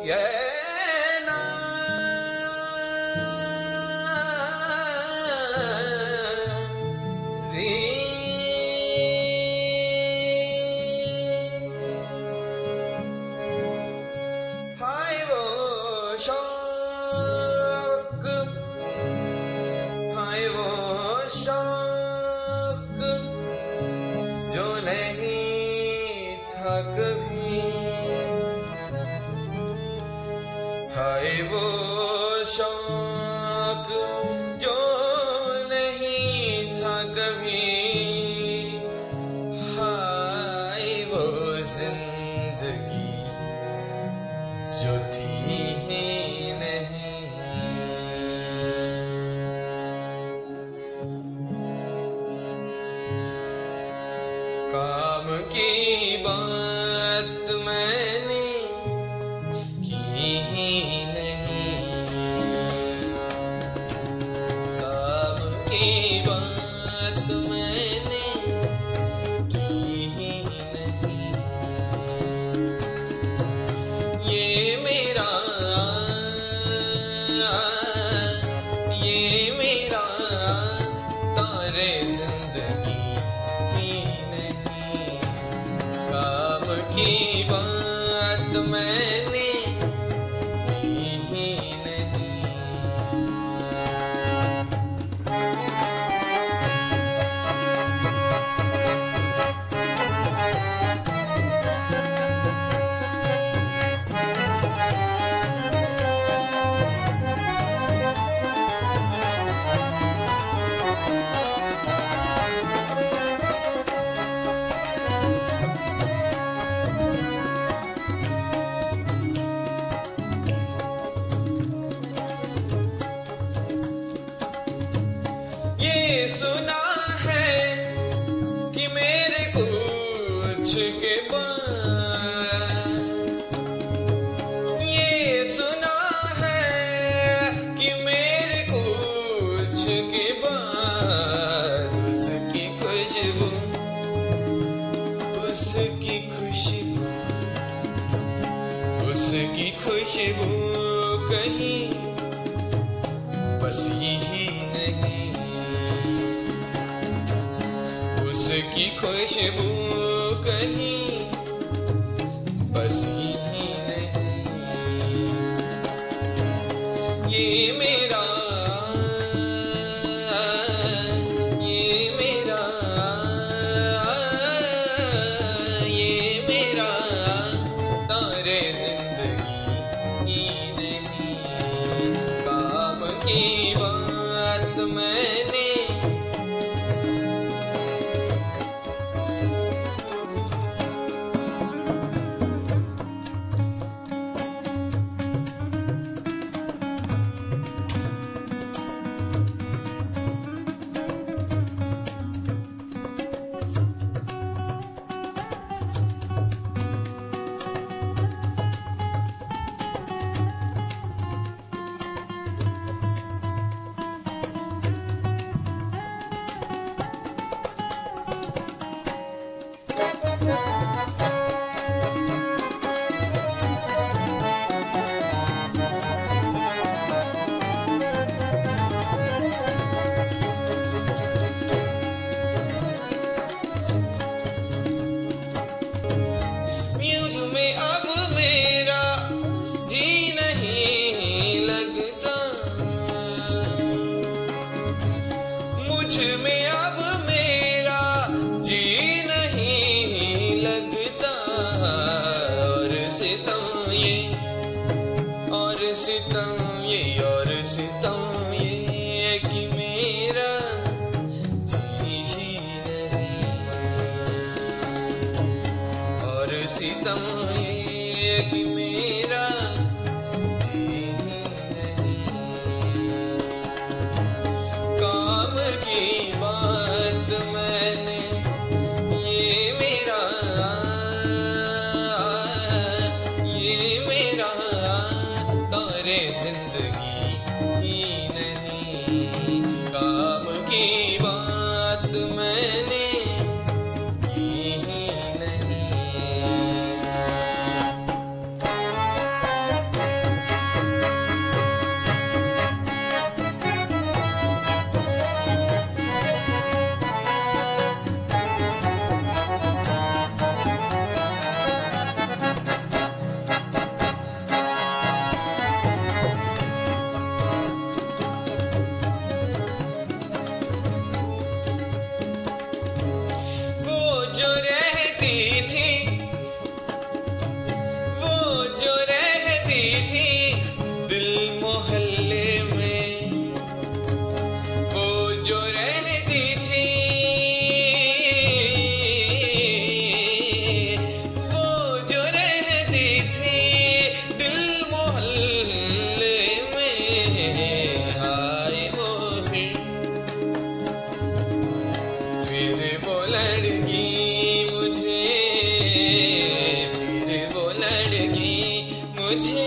ये ना री हाय वो शौक, हाय वो शौक जो नहीं था कभी, हाय वो शौक जो नहीं था कभी, हाय वो जिंदगी जो थी ही नहीं। काम की बात मैंने की ही नहीं, काम की बात मैंने की ही नहीं। ये मेरा तारे जिंदगी ही नहीं, काम की बात मैंने की ही नहीं। ये सुना है कि मेरे कुछ के बाद, ये सुना है कि मेरे कुछ के बाद उसकी खुशबू, उसकी खुशबू, उसकी खुशबू कहीं बसी ही नहीं, उसकी खुशबू कहीं बसी ही नहीं। ये मेरा तारे जिंदगी ही नहीं, काम की बात मैंने में अब मेरा जी नहीं लगता, मुझ में अब मेरा जी नहीं लगता। और सितम ये, और सितम ये, और सितम ये कि मेरा जी ही नहीं, और सितम ये कि मेरा जी ही नहीं। काम की बात मैंने ये मेरा तारे जिंदगी ही नहीं, काम की बात मैंने की ही नहीं। मुझे